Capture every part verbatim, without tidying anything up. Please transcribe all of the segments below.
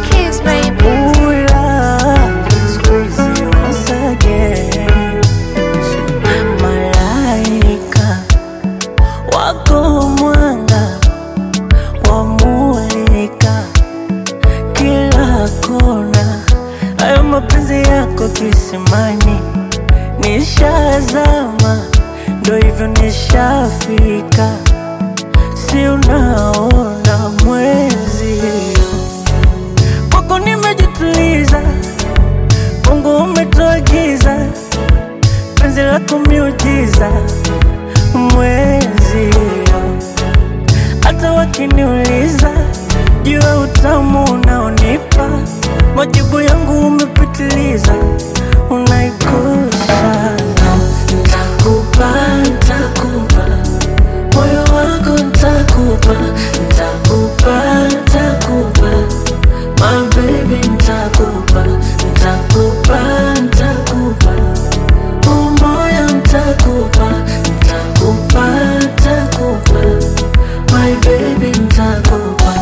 keys, baby. Ooh, love, squeeze you once again. Malaika wako mwanga wamulika kila kona. Hayo mapenzi yako kisimani, nishazama, ndo hivyo nishafika. Si unaona mwezi kwako nimejituliza, Mungu umetoa giza, penzi lako miujiza. Mwezi hata wakiniuliza juu ya utamu unaonipa, majibu yangu umepitiliza, unaikosa. Ntakupa, ntakupa moyo wako, ntakupa, ntakupa, ntakupa my baby, ntakupa, ntakupa, ntakupa moyo, ntakupa, ntakupa, ntakupa my baby, ntakupa.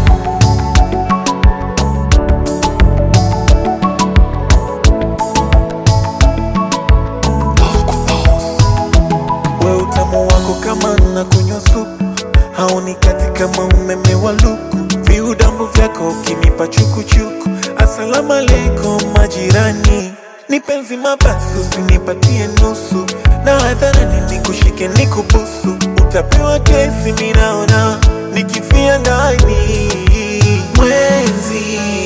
We utamu wako kama na kunywa supu, hauni kati kama umeme wa luku. Viudambu vyako ukinipa chukuchuku, asalamu alaikum majirani. Nipenzi mabasi usinipatie nusu, na hadharani nikushike nikubusu. Utapewa kesi minaona nikifia ndani. Mwezi